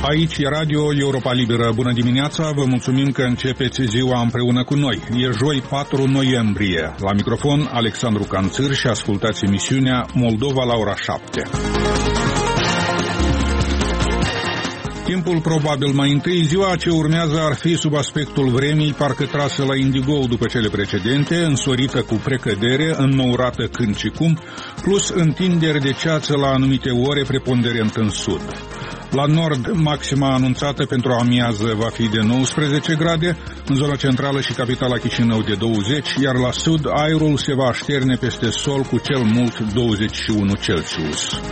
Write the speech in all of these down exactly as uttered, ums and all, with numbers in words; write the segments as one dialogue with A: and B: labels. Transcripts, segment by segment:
A: aici e Radio Europa Liberă. Bună dimineața, vă mulțumim că începeți ziua împreună cu noi. E joi patru noiembrie. La microfon Alexandru Canțâr și ascultați emisiunea Moldova la ora șapte. Timpul probabil mai întâi, ziua ce urmează ar fi sub aspectul vremii parcă trasă la indigou după cele precedente, însorită cu precădere, înnourată când și cum, plus întinderi de ceață la anumite ore, preponderent în sud. La nord, maxima anunțată pentru amiază va fi de nouăsprezece grade, în zona centrală și capitala Chișinău de douăzeci, iar la sud aerul se va așterne peste sol cu cel mult douăzeci și unu Celsius.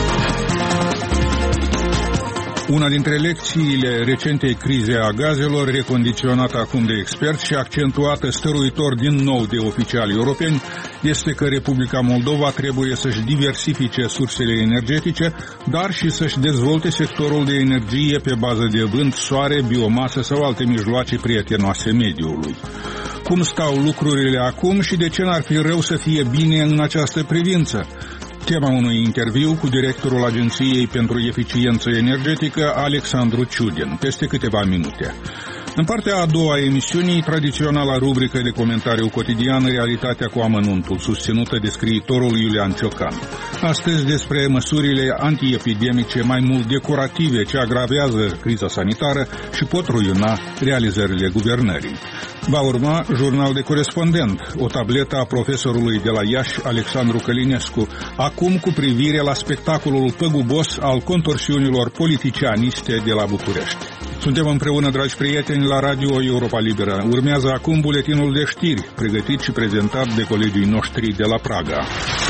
A: Una dintre lecțiile recentei crize a gazelor, recondiționată acum de experți și accentuată stăruitor din nou de oficiali europeni, este că Republica Moldova trebuie să-și diversifice sursele energetice, dar și să-și dezvolte sectorul de energie pe bază de vânt, soare, biomasă sau alte mijloace prietenoase mediului. Cum stau lucrurile acum și de ce n-ar fi rău să fie bine în această privință? Tema unui interviu cu directorul Agenției pentru Eficiență Energetică, Alexandru Ciudin, peste câteva minute. În partea a doua a emisiunii, tradiționala rubrică de comentariu cotidian, Realitatea cu amănuntul, susținută de scriitorul Iulian Ciocan. Astăzi despre măsurile antiepidemice mai mult decorative ce agravează criza sanitară și pot ruina realizările guvernării. Va urma jurnal de corespondent, o tabletă a profesorului de la Iași, Alexandru Călinescu, acum cu privire la spectacolul păgubos al contorsiunilor politicianiste de la București. Suntem împreună, dragi prieteni, la Radio Europa Liberă. Urmează acum buletinul de știri, pregătit și prezentat de colegii noștri de la Praga.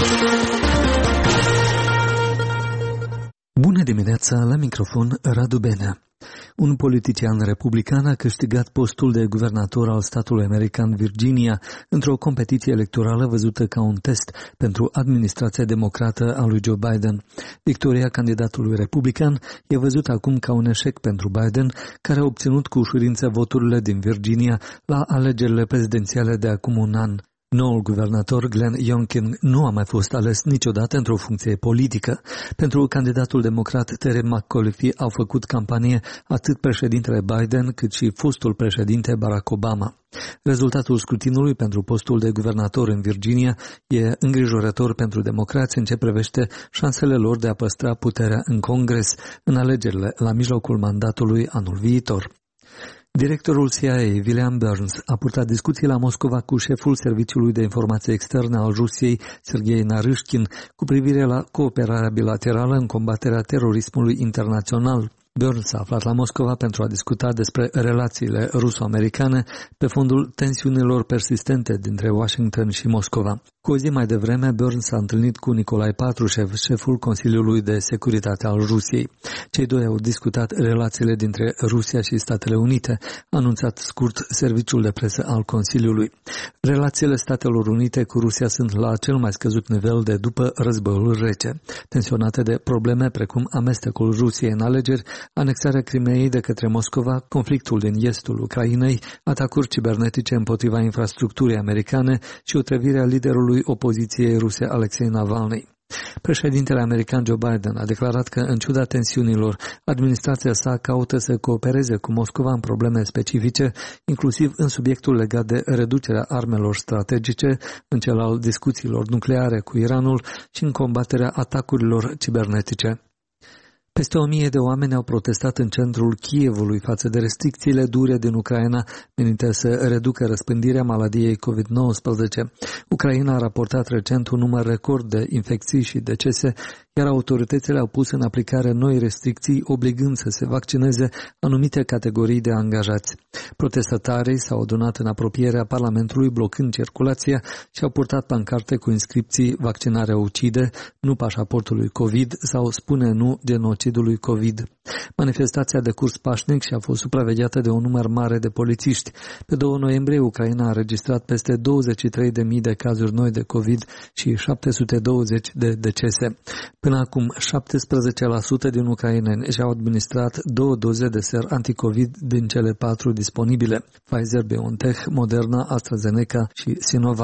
B: Bună dimineața, la microfon Radu Benea. Un politician republican a câștigat postul de guvernator al statului american Virginia într-o competiție electorală văzută ca un test pentru administrația democrată a lui Joe Biden. Victoria candidatului republican e văzută acum ca un eșec pentru Biden, care a obținut cu ușurință voturile din Virginia la alegerile prezidențiale de acum un an. Noul guvernator Glenn Youngkin nu a mai fost ales niciodată într-o funcție politică. Pentru candidatul democrat Terry McAuliffe au făcut campanie atât președintele Biden cât și fostul președinte Barack Obama. Rezultatul scrutinului pentru postul de guvernator în Virginia e îngrijorător pentru democrați în ce privește șansele lor de a păstra puterea în Congres în alegerile la mijlocul mandatului anul viitor. Directorul C I A, William Burns, a purtat discuții la Moscova cu șeful Serviciului de Informație Externă al Rusiei, Sergei Naryshkin, cu privire la cooperarea bilaterală în combaterea terorismului internațional. Burns s-a aflat la Moscova pentru a discuta despre relațiile ruso-americane pe fondul tensiunilor persistente dintre Washington și Moscova. Cu o zi mai devreme, Burns s-a întâlnit cu Nicolae Patrushev, șeful Consiliului de Securitate al Rusiei. Cei doi au discutat relațiile dintre Rusia și Statele Unite, a anunțat scurt serviciul de presă al Consiliului. Relațiile Statelor Unite cu Rusia sunt la cel mai scăzut nivel de după războiul rece, tensionate de probleme precum amestecul Rusiei în alegeri, anexarea Crimeei de către Moscova, conflictul din estul Ucrainei, atacuri cibernetice împotriva infrastructurii americane și otrăvirea liderului opoziției ruse Alexei Navalny. Președintele american Joe Biden a declarat că, în ciuda tensiunilor, administrația sa caută să coopereze cu Moscova în probleme specifice, inclusiv în subiectul legat de reducerea armelor strategice, în cel al discuțiilor nucleare cu Iranul și în combaterea atacurilor cibernetice. Peste o mie de oameni au protestat în centrul Kievului față de restricțiile dure din Ucraina menite să reducă răspândirea maladiei covid nouăsprezece. Ucraina a raportat recent un număr record de infecții și decese, iar autoritățile au pus în aplicare noi restricții, obligând să se vaccineze anumite categorii de angajați. Protestatarii s-au adunat în apropierea Parlamentului, blocând circulația și au purtat pancarte cu inscripții "Vaccinarea ucide", "Nu pașaportului COVID" sau "Spune nu genocidului COVID". Manifestația de curs pașnic și a fost supravegheată de un număr mare de polițiști. Pe doi noiembrie, Ucraina a înregistrat peste douăzeci și trei de mii de cazuri noi de COVID și șapte sute douăzeci de decese. Până acum, șaptesprezece la sută din ucraineni și-au administrat două doze de ser anticovid din cele patru disponibile: Pfizer, BioNTech, Moderna, AstraZeneca și Sinovac.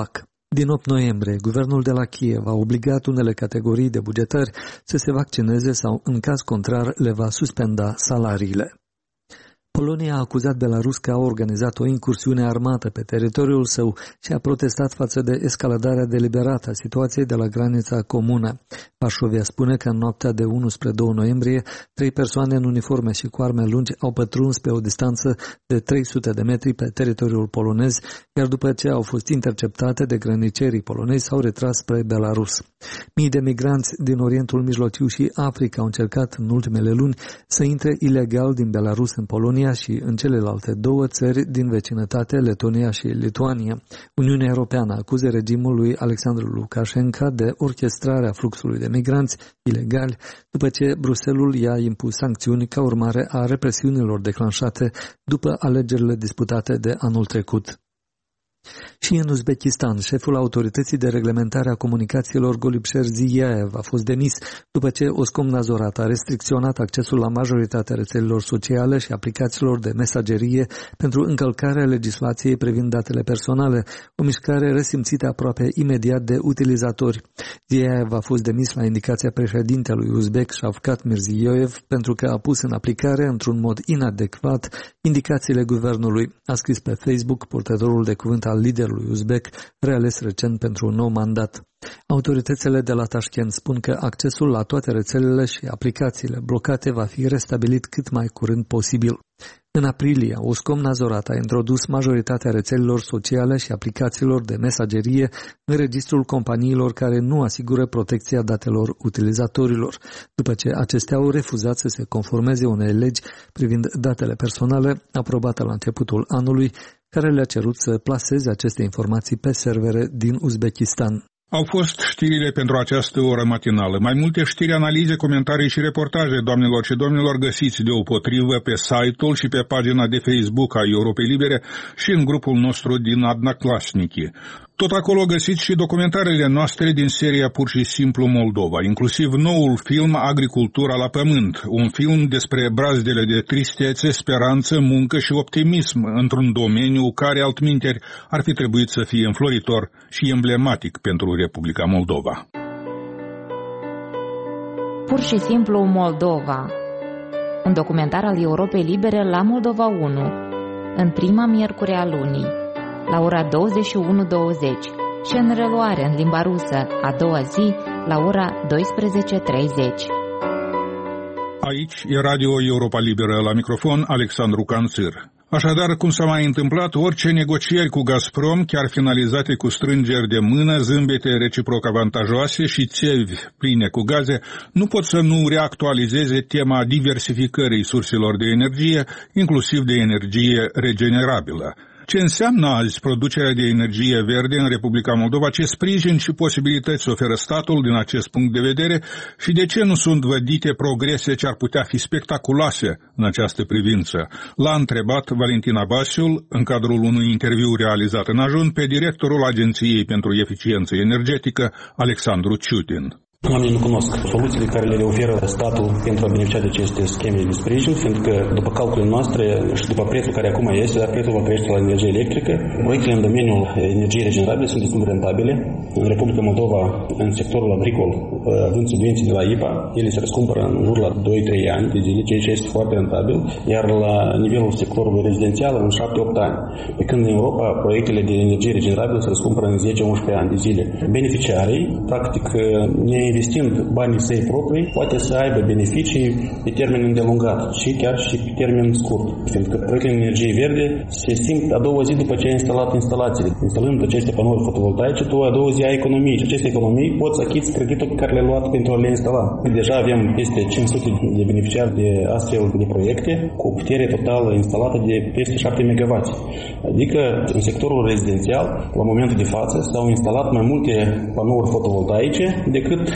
B: Din opt noiembrie, guvernul de la Kiev a obligat unele categorii de bugetari să se vaccineze sau, în caz contrar, le va suspenda salariile. Polonia a acuzat Belarus că a organizat o incursiune armată pe teritoriul său și a protestat față de escaladarea deliberată a situației de la granița comună. Varsovia spune că în noaptea de unu spre doi noiembrie, trei persoane în uniforme și cu arme lungi au pătruns pe o distanță de trei sute de metri pe teritoriul polonez, iar după ce au fost interceptate de grănicerii polonezi, s-au retras spre Belarus. Mii de migranți din Orientul Mijlociu și Africa au încercat în ultimele luni să intre ilegal din Belarus în Polonia și în celelalte două țări din vecinătate, Letonia și Lituania. Uniunea Europeană acuză regimul lui Alexandru Lukashenko de orchestrarea fluxului de migranți ilegali, după ce Bruselul i-a impus sancțiuni ca urmare a represiunilor declanșate după alegerile disputate de anul trecut. Și în Uzbekistan, șeful autorității de reglementare a comunicațiilor Golibsher Ziyaev a fost demis după ce Oskomnadzor a restricționat accesul la majoritatea rețelelor sociale și aplicațiilor de mesagerie pentru încălcarea legislației privind datele personale, o mișcare resimțită aproape imediat de utilizatori. Ziyaev a fost demis la indicația președintelui uzbek Shavkat Mirziyoyev pentru că a pus în aplicare într-un mod inadecvat indicațiile guvernului, a scris pe Facebook purtătorul de cuvânt al liderului uzbek, reales recent pentru un nou mandat. Autoritățile de la Tashkent spun că accesul la toate rețelele și aplicațiile blocate va fi restabilit cât mai curând posibil. În aprilie, Oskomnadzor a introdus majoritatea rețelelor sociale și aplicațiilor de mesagerie în registrul companiilor care nu asigură protecția datelor utilizatorilor, după ce acestea au refuzat să se conformeze unei legi privind datele personale aprobată la începutul anului, care le-a cerut să plaseze aceste informații pe servere din Uzbekistan.
A: Au fost știrile pentru această oră matinală. Mai multe știri, analize, comentarii și reportaje, doamnelor și domnilor, găsiți deopotrivă pe site-ul și pe pagina de Facebook a Europei Libere și în grupul nostru din Odnoklassniki. Tot acolo găsiți și documentarele noastre din seria Pur și Simplu Moldova, inclusiv noul film Agricultura la Pământ, un film despre brazdele de tristețe, speranță, muncă și optimism într-un domeniu care, altminteri, ar fi trebuit să fie înfloritor și emblematic pentru Republica Moldova.
C: Pur și Simplu Moldova, un documentar al Europei Libere la Moldova unu, în prima miercuri a lunii, la ora douăzeci și unu douăzeci și în reluare în limba rusă a doua zi la ora douăsprezece treizeci.
A: Aici e Radio Europa Liberă, la microfon Alexandru Canțir. Așadar, cum s-a mai întâmplat, orice negocieri cu Gazprom, chiar finalizate cu strângeri de mână, zâmbete reciproc avantajoase și țevi pline cu gaze, nu pot să nu reactualizeze tema diversificării surselor de energie, inclusiv de energie regenerabilă. Ce înseamnă azi producerea de energie verde în Republica Moldova, ce sprijin și posibilități oferă statul din acest punct de vedere și de ce nu sunt vădite progrese ce ar putea fi spectaculoase în această privință? L-a întrebat Valentina Basiul în cadrul unui interviu realizat în ajun pe directorul Agenției pentru Eficiență Energetică, Alexandru Ciutin.
D: Oamenii nu cunosc soluțiile care le oferă statul pentru a beneficia de aceste scheme de sprijin, pentru că după calculele noastre și după prețul care acum este, dar prețul va crește la energie electrică, proiectele în domeniul energiei regenerabile sunt destul de rentabile. În Republica Moldova, în sectorul agricol, având subvenții de la I P A, ele se răscumpără în jur la doi trei ani de zile, ceea ce este foarte rentabil, iar la nivelul sectorului rezidențial în șapte opt ani. Pe când în Europa, proiectele de energie regenerabilă se răscumpără în zece unsprezece ani de zile. Beneficiarii, practic, ne investind banii săi proprii, poate să aibă beneficii pe termen îndelungat și chiar și pe termen scurt. Pentru că proiectele de energie verde se simt a doua zi după ce ai instalat instalațiile. Instalând aceste panouri fotovoltaice, tu a doua zi ai economii și aceste economii poți să achiți creditul pe care le-ai luat pentru a le instala. Deja avem peste cinci sute de beneficiari de astfel de proiecte cu o putere totală instalată de peste șapte megawatts. Adică în sectorul rezidențial, la momentul de față, s-au instalat mai multe panouri fotovoltaice decât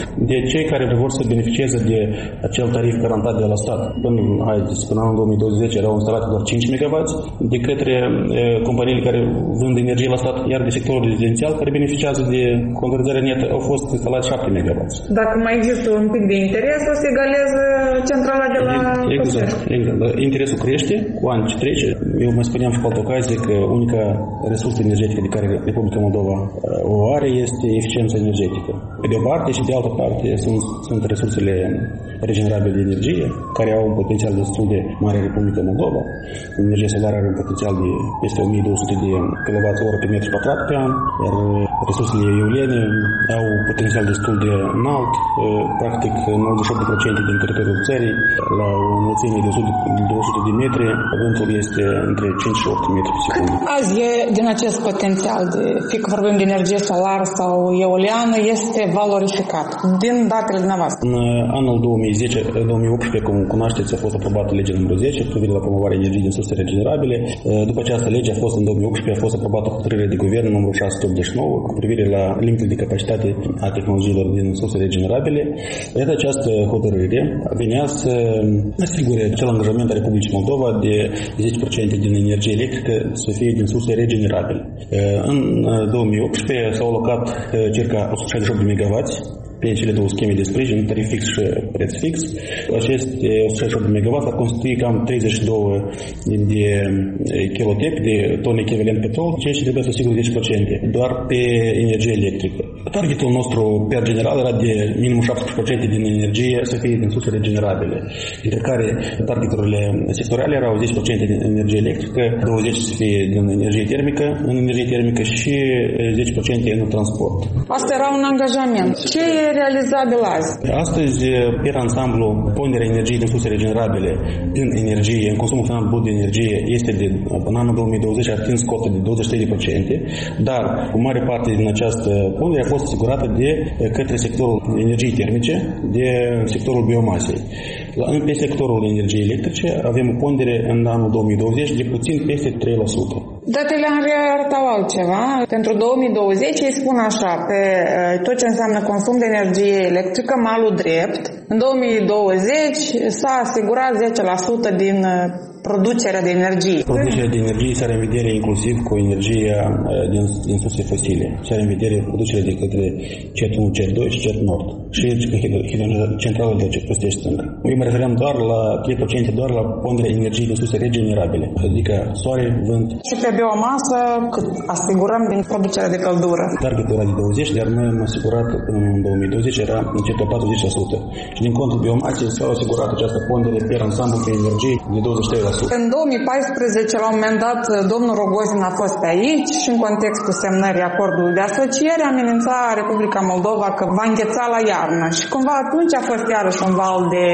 D: de cei care vor să beneficieze de acel tarif garantat de la stat. Până, haideți, până anul două mii douăzeci erau instalate doar cinci megawatt de către e, companiile care vând energie la stat, iar de sectorul rezidențial care beneficiază de contorizare netă au fost instalați șapte megawatt.
E: Dacă mai există un pic de interes, o să egaleze centrala de la
D: Exact, exact. Interesul crește cu ani ce trece. Eu mai spuneam și pe altă ocazie că unica resursă energetică de care Republica Moldova o are este eficiența energetică. Pe de o parte și de altă parte sunt, sunt resursele regenerabile de energie, care au un potențial destul de mare în Republica Moldova. Energia solară are un potențial de peste o mie două sute de kilowatt-oră pe metru pătrat pe an, iar resursele eoliene au un potențial destul de înalt, practic nouăzeci și opt la sută din teritoriul țării, la o înălțime de două sute de metri, vântul este între cinci și opt metri pe secundă.
E: Azi, e, din acest potențial, de, fie că vorbim de energie solară sau eoliană, este valorificat din datele dumneavoastră.
D: În anul două mii zece două mii optsprezece, cum cunoașteți, a fost aprobată legea numărul zece cu privire la promovarea energiei din surse regenerabile. După această lege a fost în două mii optsprezece a fost aprobată hotărârea de guvern numărul șase sute optzeci și nouă cu privire la limitele de capacitate a tehnologiilor din surse regenerabile. Iată, această hotărâre venea să asigure acel angajament a Republicii Moldova de zece la sută din energie electrică să fie din surse regenerabile. În două mii optsprezece s-au alocat circa o sută șaizeci și opt de megawatts pe cele două scheme de sprijin, tarif fix și preț fix. Aceste o sută șaizeci și opt de megawatts ar constitui cam treizeci și doi de kilotep, de tone echivalent petrol, ceea ce trebuie să asigure zece la sută doar pe energie electrică. Targetul nostru per general era de minim șaptesprezece la sută din energie să fie din surse regenerabile, dintre care targeturile sectoriale erau zece la sută din energie electrică, douăzeci la sută să fie din energie termică, în energie termică și zece la sută în transport.
E: Asta era un angajament. Ce e realizabil azi?
D: Astăzi, per ansamblu, ponderea energiei din surse regenerabile în energie, în consumul final brut de energie, este de, în anul două mii douăzeci a atins cotă de douăzeci și trei la sută, dar o mare parte din această pondere a fost asigurată de către sectorul energiei termice, de sectorul biomasei. Pe sectorul energiei electrice avem o pondere în anul două mii douăzeci de puțin peste trei la sută.
E: Datele arătau altceva. Pentru două mii douăzeci îi spun așa, pe tot ce înseamnă consum de energie electrică, malul drept, în două mii douăzeci s-a asigurat zece la sută din producerea de energie.
D: Producerea de energie se are în vedere inclusiv cu energia din, din surse fosile. Se are în vedere producerea de către C E T unu, C E T doi și C E T Nord și centralul de Prostești stânga. Eu mă refeream doar la trei la sută doar la ponderea energiei din surse regenerabile, adică soare, vânt.
E: Și pe biomasă cât asigurăm din producerea de căldură?
D: Targetul era de douăzeci, dar noi am asigurat în două mii douăzeci era încetul patruzeci la sută. Și din contul biomasei s-a asigurat această pondere per ansamblu pe energie de douăzeci și trei la sută.
E: În două mii paisprezece, la un moment dat, domnul Rogozin a fost pe aici și în contextul semnării acordului de asociere amenința Republica Moldova că va îngheța la iarnă și cumva atunci a fost iarăși un val de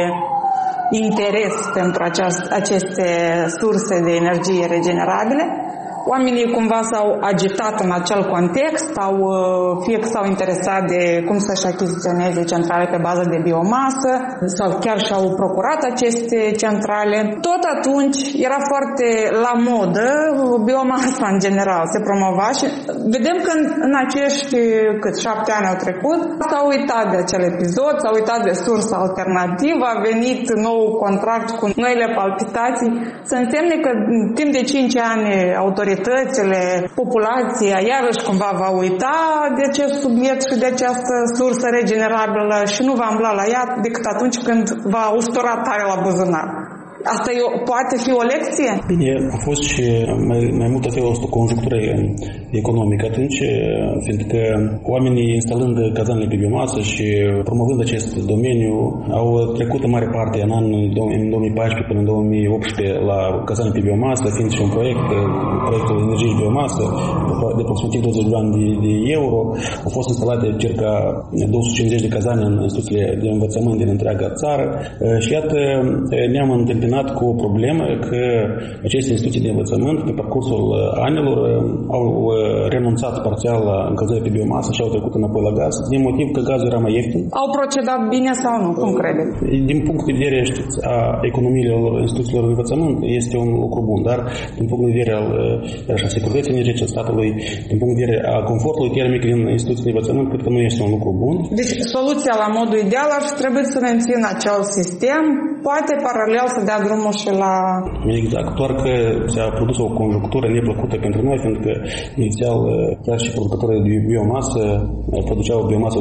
E: interes pentru aceast, aceste surse de energie regenerabile. Oamenii cumva s-au agitat în acel context, sau fie că s-au interesat de cum să-și achiziționeze centrale pe bază de biomasă, sau chiar și-au procurat aceste centrale. Tot atunci era foarte la modă biomasa în general, se promova și vedem că în, în acești cât șapte ani au trecut, s-au uitat de acel episod, s-au uitat de sursa alternativă, a venit nou contract cu noile palpitații, să însemne că în timp de cinci ani autoritățile autoritățile, populația, iarăși cumva va uita de acest subiect și de această sursă regenerabilă și nu va îmbla la ea decât atunci când va ustura tare la buzunar. Asta e, poate fi o lecție?
D: Bine, a fost și mai, mai mult a fost o conjunctură economică atunci, fiindcă oamenii instalând cazanele pe biomasă și promovând acest domeniu au trecut în mare parte în anul în două mii paisprezece până în două mii optsprezece la cazanele pe biomasă, fiind și un proiect, proiectul energiei biomasă, de aproximativ douăzeci de milioane de, de euro. Au fost instalate circa două sute cincizeci de cazane în instituțiile de învățământ din întreaga țară și iată ne-am întâlnit întâmpinat cu o problemă că aceste instituții de învățământ, pe parcursul anilor, au renunțat parțial la încălzirea pe biomasă și au trecut înapoi la gaz, din motiv că gazul era mai ieftin.
E: Au procedat bine sau nu? Cum credeți?
D: Din punct de vedere, știți, a economiilor instituțiilor de învățământ, este un lucru bun, dar din punct de vedere al așa, securității energetice statului, din punct de vedere a confortului termic din instituții de învățământ, cred că nu este un lucru bun.
E: Deci soluția la modul ideal ar trebui să mențină acel sistem, poate paralel să dea drumul și la...
D: Exact, doar că s-a produs o conjunctură neplăcută pentru noi, pentru că inițial chiar și producătorii de biomasă produceau biomasă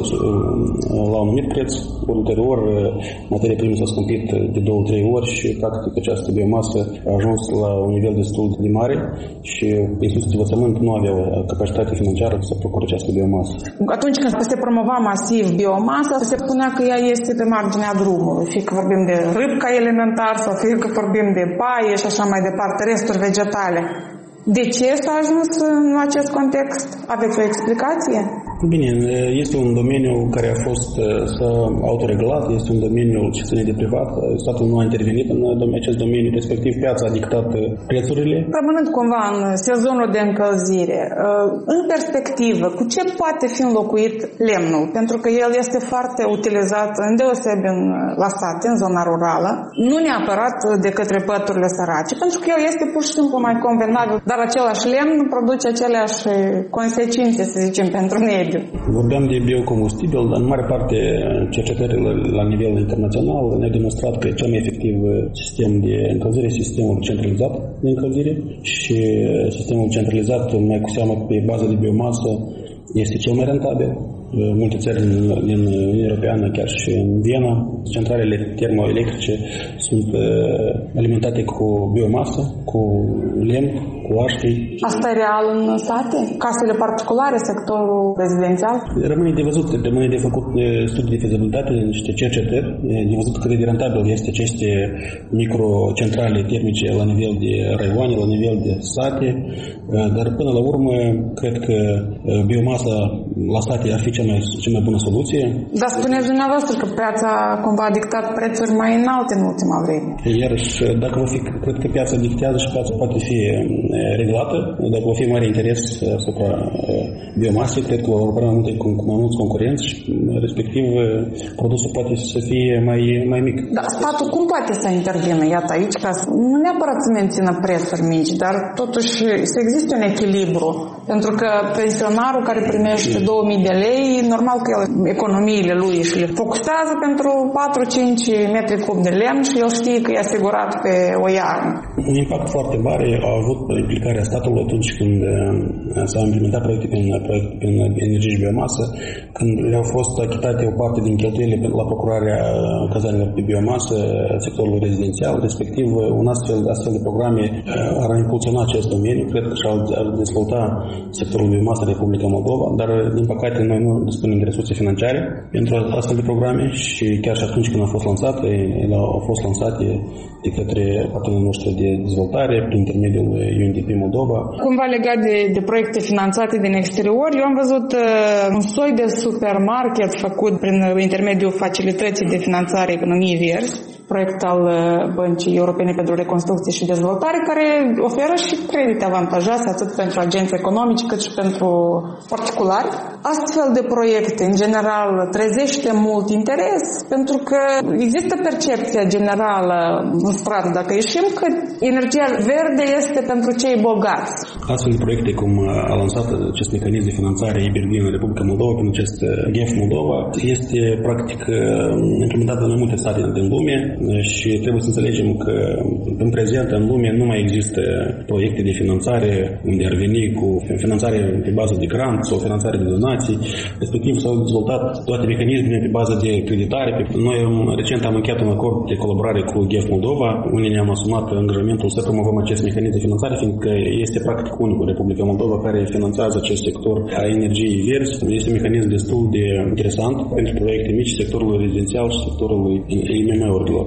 D: la un anumit preț, ulterior materia primă s-a scumpit de două, trei ori și practic această biomasă a ajuns la un nivel destul de mare și instituții de învățământ nu aveau capacitate financiară să procure această biomasă.
E: Atunci când se promova masiv biomasa, se spunea că ea este pe marginea drumului, fie că vorbim de râbca elementar sau fie că vorbim de paie și așa mai departe, resturi vegetale. De ce s-a ajuns în acest context? Aveți o explicație?
D: Bine, este un domeniu care a fost autoregulat, este un domeniu ce ține de privat. Statul nu a intervenit în acest domeniu, respectiv piața a dictat prețurile.
E: Rămânând cumva în sezonul de încălzire, în perspectivă, cu ce poate fi înlocuit lemnul? Pentru că el este foarte utilizat, îndeosebi în, la sate, în zona rurală, nu neapărat de către păturile sărace, pentru că el este pur și simplu mai convenabil, dar același lemn produce aceleași consecințe, să zicem, pentru mediu.
D: Vorbeam de biocombustibil, dar în mare parte cercetările la nivel internațional ne-au demonstrat că cel mai efectiv sistem de încălzire este sistemul centralizat de încălzire și sistemul centralizat, mai cu seamă pe bază de biomasă, este cel mai rentabil. Multe țări din Uniunea Europeană, chiar și în Viena, centralele termoelectrice sunt alimentate cu biomasă, cu lemn, cu aștri.
E: Asta e real în sate? Casele particulare, sectorul rezidențial?
D: Rămâne de văzut, rămâne de făcut studii de fezibilitate, niște cercetări, de văzut cât de rentabil este aceste microcentrale termice la nivel de raioane, la nivel de sate, dar până la urmă cred că biomasa la sate ar fi cea mai, cea mai bună soluție.
E: Dar spuneți dumneavoastră că piața cumva a dictat prețuri mai înalte în ultima vreme.
D: Iarăși, dacă va fi, cred că piața dictează și piața poate fi regulată, dacă va fi mare interes asupra biomasei, cred că vor apărea mai multe, cu mai mulți concurenți și respectiv produsul poate să fie mai, mai mic.
E: Dar statul cum poate să intervină, iată aici, ca să, nu neapărat să mențină prețuri mici, dar totuși să existe un echilibru, pentru că pensionarul care primește două mii de lei, normal că el, economiile lui și le focusează pentru patru-cinci metri cub de lemn și el știe că e asigurat pe o iarnă.
D: Un impact foarte mare a avut implicarea statului atunci când s-au implementat proiecte prin, proiecte prin energie și biomasă, când le-au fost achitate o parte din cheltuielile la procurarea cazanilor pe biomasă sectorului rezidențial, respectiv un astfel, astfel de programe ar impulsiona acest domeniu, cred că și-ar dezvolta sectorul biomasă în Republica Moldova, dar din păcate noi nu dispunem de resurse financiare pentru astfel de programe și chiar și atunci când au fost lansate, ele au fost lansate de către partenerii noștri de dezvoltare prin intermediul U N D P Moldova.
E: Cumva legat de, de proiecte finanțate din exterior, eu am văzut uh, un soi de supermarket făcut prin intermediul facilității de finanțare economiei verzi, proiect al Băncii Europene pentru Reconstrucție și Dezvoltare, care oferă și credite avantajoase atât pentru agenți economici cât și pentru particulari. Astfel de proiecte, în general, trezește mult interes, pentru că există percepția generală în stradă, dacă ieșim, că energia verde este pentru cei bogați.
D: Astfel de proiecte, cum a lansat acest mecanism de finanțare E B R D în Republica Moldova, prin acest G E F Moldova, este practic implementat în mai multe state din lume și trebuie să înțelegem că în prezent în lume nu mai există proiecte de finanțare unde ar veni cu finanțare pe bază de grant sau finanțare de donații, respectiv s-au dezvoltat toate mecanismele pe bază de creditare. Noi recent am încheiat un acord de colaborare cu G E F Moldova, unde ne-am asumat angajamentul să promovăm acest mecanism de finanțare, fiindcă este practic unicul în Republica Moldova care finanțează acest sector a energiei verzi. Este un mecanism destul de interesant pentru proiecte mici, sectorul rezidențial și sectorul I M M-urilor.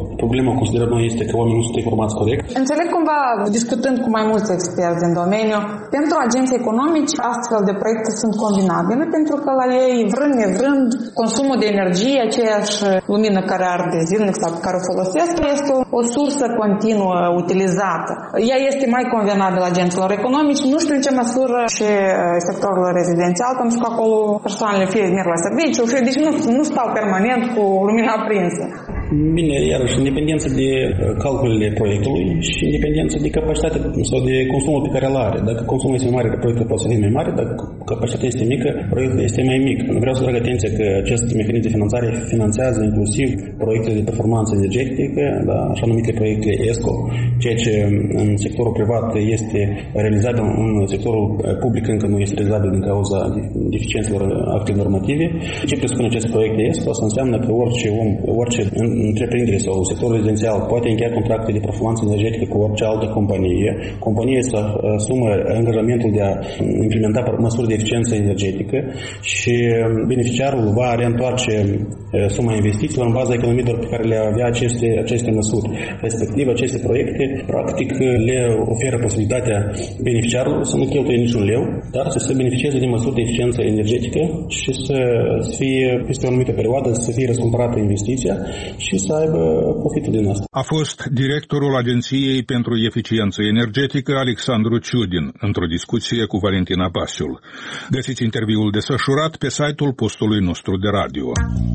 D: Problema, considerăm noi, este că oamenii nu sunt informați corect.
E: Înțeleg cumva, discutând cu mai mulți experți în domeniu, pentru agenții economici astfel de proiecte sunt combinabile, pentru că la ei, vrând nevrând, consumul de energie, aceeași lumină care arde zilnic sau care o folosesc, este o, o sursă continuă utilizată. Ea este mai convenabilă agenților economici, nu știu în ce măsură și sectorul rezidențial, pentru că acolo persoanele fie merg la serviciu, fie, deci nu, nu stau permanent cu lumina aprinsă.
D: Bine, iarăși, în dependență de calculele proiectului și în dependență de capacitatea sau de consumul pe care îl are. Dacă consumul este mai mare, proiectul poate să fie mai mare, dacă capacitatea este mică, proiectul este mai mic. Vreau să trag atenție că acest mecanism de finanțare finanțează inclusiv proiectele de performanță energetică, da, așa numite proiecte E S C O, ceea ce în sectorul privat este realizabil, în sectorul public încă nu este realizabil din cauza deficiențelor acte normative. Ce presupune acest proiect E S C O? Asta înseamnă că orice om, orice întreprindere sau sectorul rezidențial poate încheia contracte de performanță energetică cu orice altă companie. Compania să asumă angajamentul de a implementa măsuri de eficiență energetică și beneficiarul va reîntoarce suma investițiilor în baza economiilor pe care le avea aceste, aceste măsuri. Respectiv, aceste proiecte, practic, le oferă posibilitatea beneficiarului să nu cheltuie niciun leu, dar să se beneficieze de măsuri de eficiență energetică și să fie, peste o anumită perioadă, să fie răscumpărată investiția și să aibă profitul din asta.
A: A fost directorul Agenției pentru Eficiență Energetică, Alexandru Ciudin, într-o discuție cu Valentina Basiul. Găsiți interviul desfășurat pe site-ul postului nostru de radio.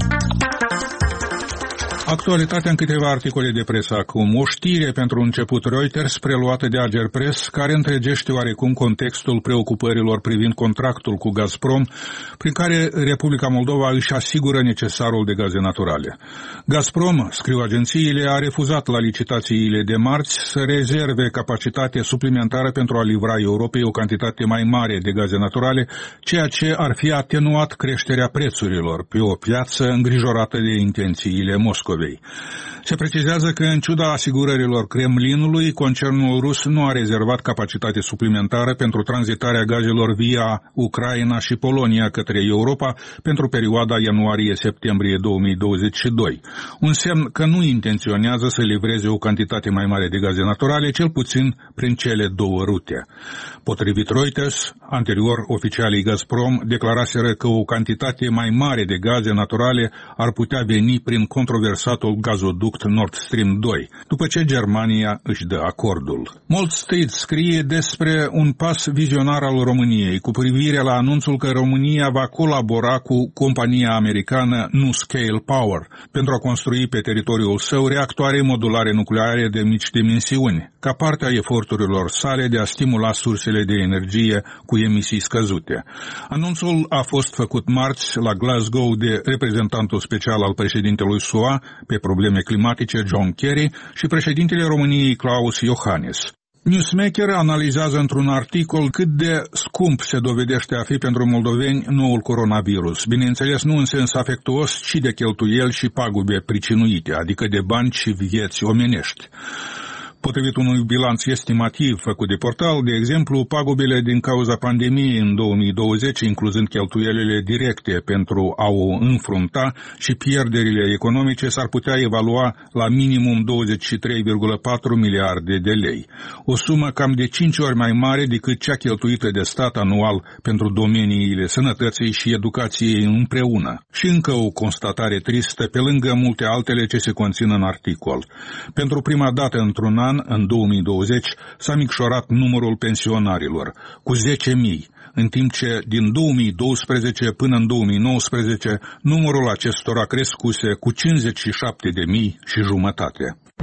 A: Actualitatea în câteva articole de presă acum. O știre pentru început Reuters preluată de Agerpres, care întregește oarecum contextul preocupărilor privind contractul cu Gazprom, prin care Republica Moldova își asigură necesarul de gaze naturale. Gazprom, scriu agențiile, a refuzat la licitațiile de marți să rezerve capacitate suplimentară pentru a livra Europei o cantitate mai mare de gaze naturale, ceea ce ar fi atenuat creșterea prețurilor pe o piață îngrijorată de intențiile Moscovei. Se precizează că, în ciuda asigurărilor Kremlinului, concernul rus nu a rezervat capacitate suplimentară pentru tranzitarea gazelor via Ucraina și Polonia către Europa pentru perioada ianuarie-septembrie două mii douăzeci și doi. Un semn că nu intenționează să livreze o cantitate mai mare de gaze naturale, cel puțin prin cele două rute. Potrivit Reuters, anterior oficialii Gazprom declaraseră că o cantitate mai mare de gaze naturale ar putea veni prin controversatul gazoduct Nord Stream doi, după ce Germania își dă acordul. Wall Street scrie despre un pas vizionar al României cu privire la anunțul că România va colabora cu compania americană NuScale Power pentru a construi pe teritoriul său reactoare modulare nucleare de mici dimensiuni, ca parte a eforturilor sale de a stimula sursele de energie cu emisii scăzute. Anunțul a fost făcut marți la Glasgow de reprezentantul special al președintelui S U A pe probleme climatice John Kerry și președintele României Klaus Iohannis. Newsmaker analizează într-un articol cât de scump se dovedește a fi pentru moldoveni noul coronavirus. Bineînțeles, nu în sens afectuos, ci de cheltuieli și pagube pricinuite, adică de bani și vieți omenești. Potrivit unui bilanț estimativ făcut de portal, de exemplu, pagubele din cauza pandemiei în două mii douăzeci, incluzând cheltuielile directe pentru a o înfrunta și pierderile economice, s-ar putea evalua la minimum douăzeci și trei virgulă patru miliarde de lei. O sumă cam de cinci ori mai mare decât cea cheltuită de stat anual pentru domeniile sănătății și educației împreună. Și încă o constatare tristă, pe lângă multe altele ce se conțin în articol. Pentru prima dată într-un an, în două mii douăzeci, s-a micșorat numărul pensionarilor cu zece mii, în timp ce din două mii douăsprezece până în două mii nouăsprezece numărul acestora crescuse cu cincizeci și șapte de mii și jumătate.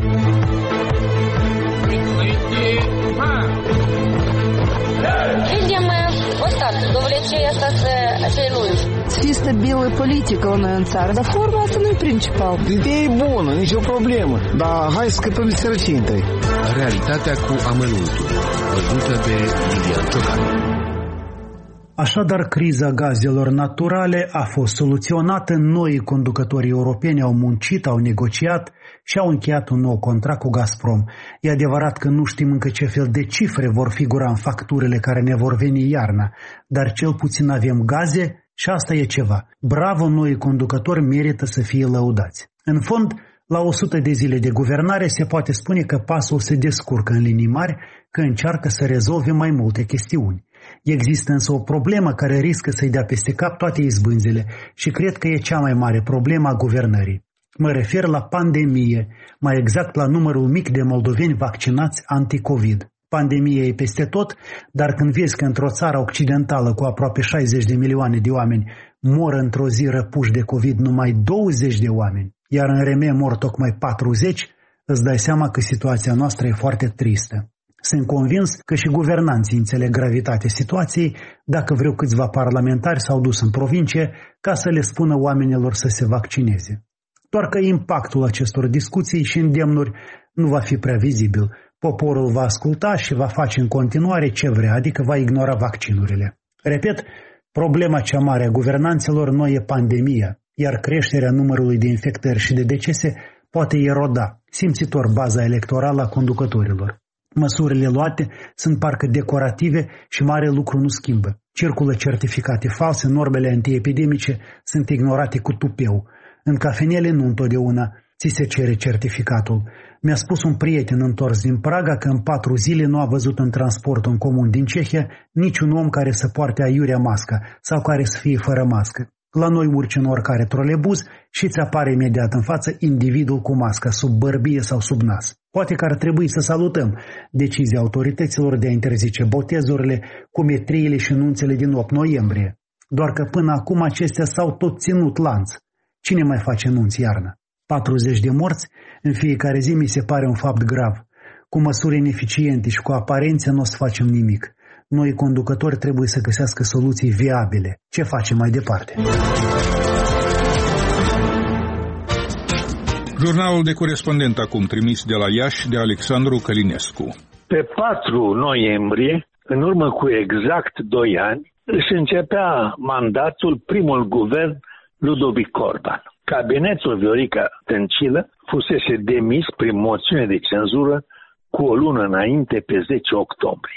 F: Să fie stabilă politică la noi în țară, dar forma asta nu e principal.
G: Ideea e bună, nicio problemă, dar hai să scăpăm de sărăcie întâi.
H: Realitatea cu amănuntul, văzută de Lilian Ciocan.
I: Așadar, criza gazelor naturale a fost soluționată, noi conducătorii europeni au muncit, au negociat și au încheiat un nou contract cu Gazprom. E adevărat că nu știm încă ce fel de cifre vor figura în facturile care ne vor veni iarna, dar cel puțin avem gaze și asta e ceva. Bravo, noi conducători merită să fie lăudați. În fond, La o sută de zile de guvernare se poate spune că pasul se descurcă în linii mari, că încearcă să rezolve mai multe chestiuni. Există însă o problemă care riscă să-i dea peste cap toate izbânzile și cred că e cea mai mare problemă a guvernării. Mă refer la pandemie, mai exact la numărul mic de moldoveni vaccinați anti-Covid. Pandemia e peste tot, dar când vezi că într-o țară occidentală cu aproape șaizeci de milioane de oameni mor într-o zi răpuși de Covid numai douăzeci de oameni, iar în Reme mor tocmai patruzeci, îți dai seama că situația noastră e foarte tristă. Sunt convins că și guvernanții înțeleg gravitatea situației dacă vreau câțiva parlamentari s-au dus în provincie ca să le spună oamenilor să se vaccineze. Doar că impactul acestor discuții și îndemnuri nu va fi prea vizibil. Poporul va asculta și va face în continuare ce vrea, adică va ignora vaccinurile. Repet, problema cea mare a guvernanților nu e pandemia, iar creșterea numărului de infectări și de decese poate eroda simțitor baza electorală a conducătorilor. Măsurile luate sunt parcă decorative și mare lucru nu schimbă. Circulă certificate false, normele antiepidemice sunt ignorate cu tupeu. În cafenele nu întotdeauna ți se cere certificatul. Mi-a spus un prieten întors din Praga că în patru zile nu a văzut în transportul în comun din Cehia niciun om care să poarte aiurea masca sau care să fie fără mască. La noi urci în oricare trolebuz și îți apare imediat în față individul cu masca, sub bărbie sau sub nas. Poate că ar trebui să salutăm decizia autorităților de a interzice botezurile, cumetriile și nunțele din opt noiembrie. Doar că până acum acestea s-au tot ținut lanț. Cine mai face nunți iarna? patruzeci de morți în fiecare zi mi se pare un fapt grav. Cu măsuri ineficiente și cu aparențe nu o să facem nimic. Noi, conducători, trebuie să găsească soluții viabile. Ce facem mai departe?
A: Jurnalul de corespondent acum trimis de la Iași de Alexandru Călinescu.
J: Pe patru noiembrie, în urmă cu exact doi ani, își începea mandatul primul guvern Ludovic Orban. Cabinetul Viorica Dăncilă fusese demis prin moțiune de cenzură cu o lună înainte, pe zece octombrie.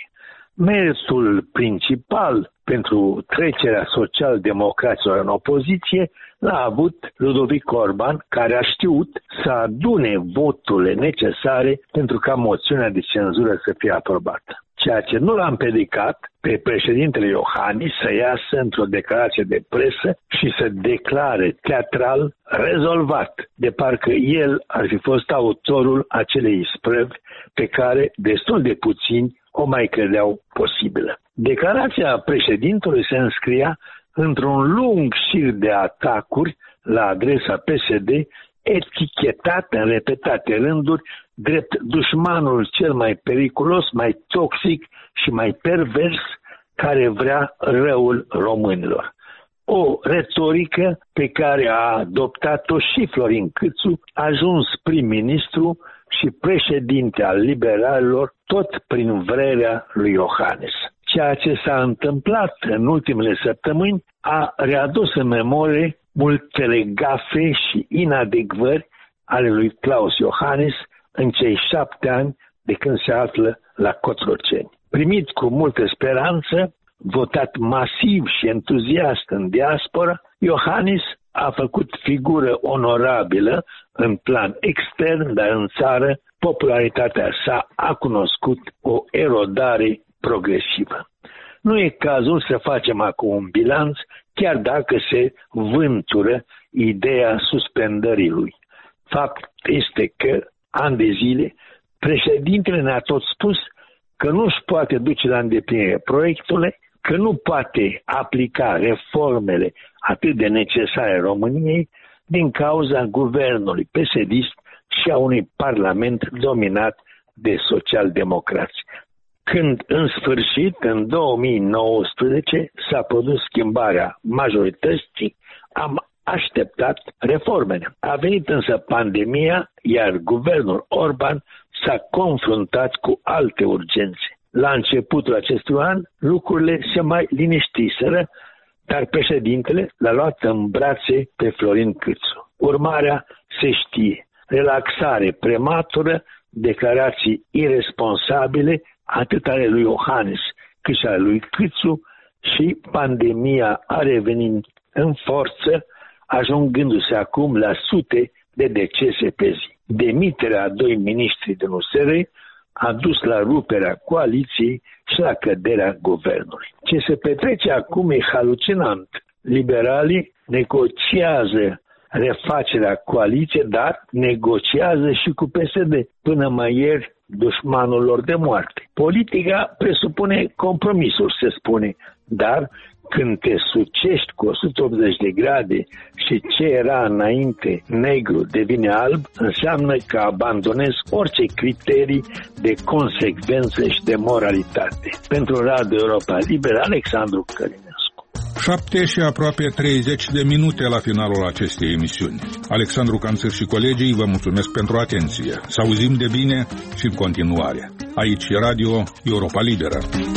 J: Meritul principal pentru trecerea social-democraților în opoziție l-a avut Ludovic Orban, care a știut să adune voturile necesare pentru ca moțiunea de cenzură să fie aprobată. Ceea ce nu l-a împiedicat pe președintele Iohannis să iasă într-o declarație de presă și să declare teatral rezolvat, de parcă el ar fi fost autorul acelei isprăvi pe care destul de puțini o mai credeau posibilă. Declarația președintelui se înscria într-un lung șir de atacuri la adresa P S D, etichetat în repetate rânduri drept dușmanul cel mai periculos, mai toxic și mai pervers care vrea răul românilor. O retorică pe care a adoptat-o și Florin Câțu, ajuns prim-ministru și președinte al liberalilor, tot prin vrerea lui Iohannis. Ceea ce s-a întâmplat în ultimele săptămâni a readus în memorie multele gafe și inadecvări ale lui Claus Iohannis în cei șapte ani de când se află la Cotroceni. Primit cu multă speranță, votat masiv și entuziast în diaspora, Iohannis a făcut figură onorabilă în plan extern, dar în țară popularitatea sa a cunoscut o erodare progresivă. Nu e cazul să facem acum un bilanț, chiar dacă se vântură ideea suspendării lui. Fapt este că, ani de zile, președintele ne-a tot spus că nu își poate duce la îndeplinire proiectele, că nu poate aplica reformele atât de necesare României din cauza guvernului P S D-ist și a unui parlament dominat de social-democrați. Când, în sfârșit, în două mii nouăsprezece, s-a produs schimbarea majorității, am așteptat reformele. A venit însă pandemia, iar guvernul Orban s-a confruntat cu alte urgențe. La începutul acestui an, lucrurile se mai liniștiseră, dar președintele l-a luat în brațe pe Florin Câțu. Urmarea se știe. Relaxare prematură, declarații irresponsabile, atât ale lui Iohannis cât și ale lui Câțu, și pandemia a revenit în forță, ajungându-se acum la sute de decese pe zi. Demiterea a doi miniștri din U S R a dus la ruperea coaliției și la căderea guvernului. Ce se petrece acum e halucinant. Liberalii negociază refacerea coaliției, dar negociază și cu P S D. Până mai ieri, dușmanul lor de moarte. Politica presupune compromisul, se spune, dar când te sucești cu o sută optzeci de grade și ce era înainte negru devine alb, înseamnă că abandonezi orice criterii de consecvență și de moralitate. Pentru Radio Europa Liberă, Alexandru Călinescu.
A: Șapte și aproape treizeci de minute la finalul acestei emisiuni. Alexandru Canțăr și colegii vă mulțumesc pentru atenție. Să auzim de bine și în continuare. Aici e Radio Europa Liberă.